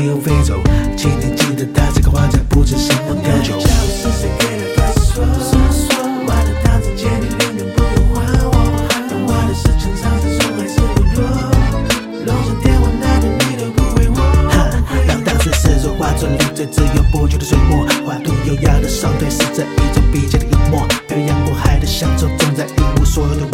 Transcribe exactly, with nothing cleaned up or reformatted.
天又飞走，请你记得它是个花在不知什么调酒。 叫我是谁，给了开始说说说，我的刀子借你永远不用还我，但我的事情常常说还是不多，龙上天王那的你都不会我。 让当时是说话中理嘴，只有不久的水墨，画图优雅的双腿是这一种比较的幽默，漂洋过海的乡愁，总在一无所有的